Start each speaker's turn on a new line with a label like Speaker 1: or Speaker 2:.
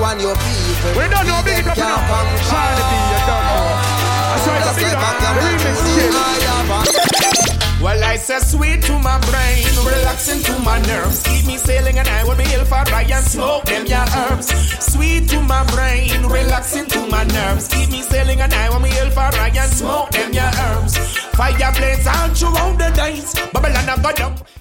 Speaker 1: and your people.
Speaker 2: We don't know big up enough. Sanity, you don't know. That's why it's a big up. The remix kid.
Speaker 3: Well, I say sweet to my brain, relaxing to my nerves. Keep me sailing and I will be ill for ride and smoke them your herbs. Sweet to my brain, relaxing to my nerves. Keep me sailing and I will be ill for ride and smoke them your herbs. Fire blades all throughout the days. Babylon I got up.